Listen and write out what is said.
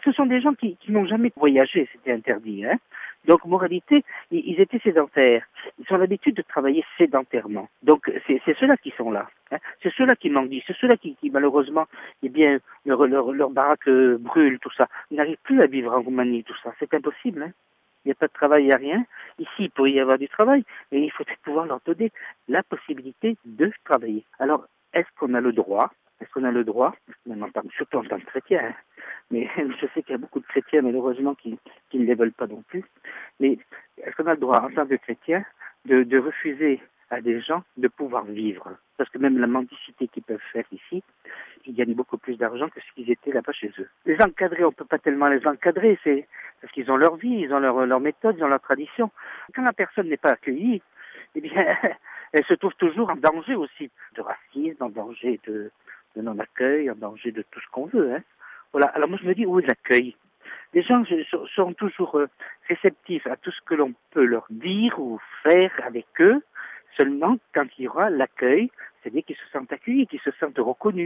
ce sont des gens qui n'ont jamais voyagé, c'était interdit. Hein. Donc, moralité, ils étaient sédentaires. Ils ont l'habitude de travailler sédentairement. Donc, c'est ceux-là qui sont là. Hein. C'est ceux-là qui manquent, c'est ceux-là qui malheureusement, eh bien, leur baraque brûle, tout ça. Ils n'arrivent plus à vivre en Roumanie, tout ça. C'est impossible. Hein. Il n'y a pas de travail, il n'y a rien. Ici, il pourrait y avoir du travail, mais il faut pouvoir leur donner la possibilité de travailler. Alors, est-ce qu'on a le droit, même surtout en tant que chrétien, hein, mais je sais qu'il y a beaucoup de chrétiens, malheureusement, qui ne les veulent pas non plus, mais est-ce qu'on a le droit, en tant que chrétien, de refuser à des gens de pouvoir vivre? Parce que même la mendicité qu'ils peuvent faire ici, ils gagnent beaucoup plus d'argent que s'ils étaient là-bas chez eux. Les encadrer, on ne peut pas tellement les encadrer, c'est parce qu'ils ont leur vie, ils ont leur méthode, ils ont leur tradition. Quand la personne n'est pas accueillie, eh bien, elle se trouve toujours en danger aussi de racisme, en danger de non-accueil, en danger de tout ce qu'on veut. Hein. Voilà. Alors moi je me dis, où est l'accueil? Les gens sont toujours réceptifs à tout ce que l'on peut leur dire ou faire avec eux, seulement quand il y aura l'accueil, c'est-à-dire qu'ils se sentent accueillis, qu'ils se sentent reconnus.